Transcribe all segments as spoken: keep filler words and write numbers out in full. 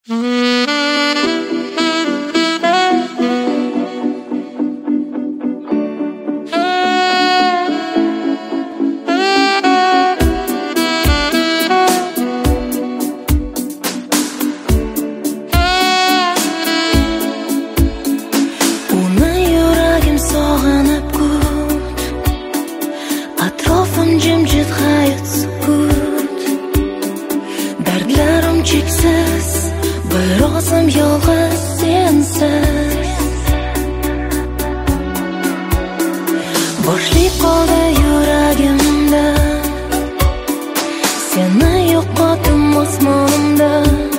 Jimjit hayot sukut, dardlarim cheksiz, bir o'zim yolg'iz sensiz. Bo'shlik qoldi yuragimda, seni yo'qotdim osmonimda.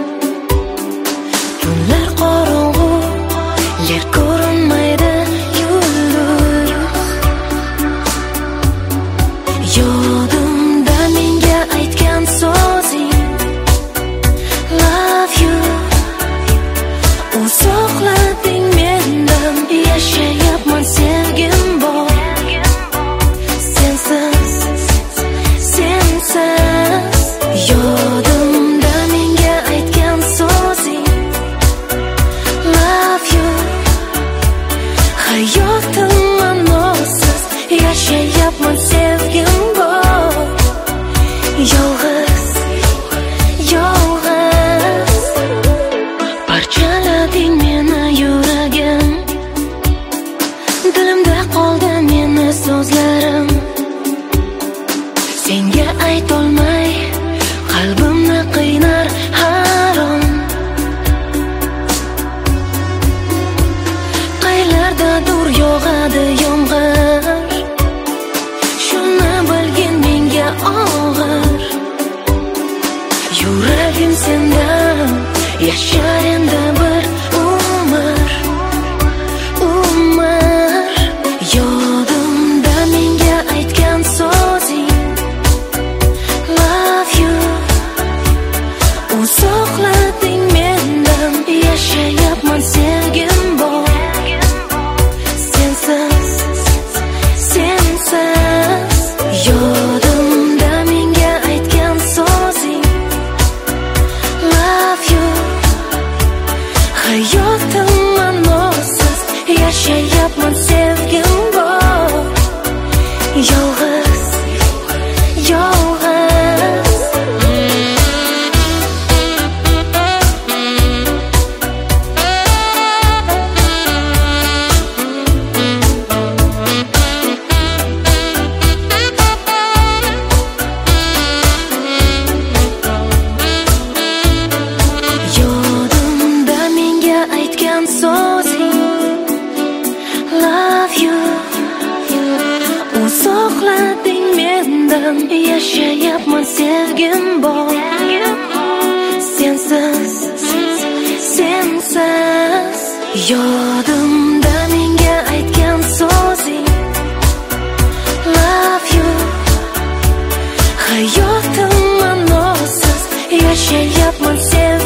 Tunlar qorong'u, yer ko'rinmaydi yulduz. Yodimda menga aytgan so'zing Love you. Uzoqlading mendan, yashayapman sevgim bor. Sensiz, sensiz. Yodimda menga aytgan so'zing Love you. Hayotim ma'nosiz, yashayapman sevgim bor. Yolg'iz, yolg'iz. Parchalading meni yuragim, dilimda qoldi meni so'zlarim. Senga aytolmay qalbimni qiynar harom. Qaylardadur yog'adi yomg'ir, shuni bilgin menga og'ir. Yuragim sendan yashar endi bir umr, umr. Yodimda menga aytgan so'zing Love you. Uzoqlading mendan, yashayapman sevgim bor. Sensiz, sensiz. Yodimda menga aytgan so'zing Love you. Hayotim ma'nosiz, yashayapman sevgim bor. Yolg'iz, yolg'iz. Yodimda menga aytgan so'zing Love you. Uzoqlading mendan, yashayapman sevgim bor. Sensiz, sensiz. Yodimda menga aytgan so'zing Love you. Hayotim ma'nosiz, yashayapman sevgim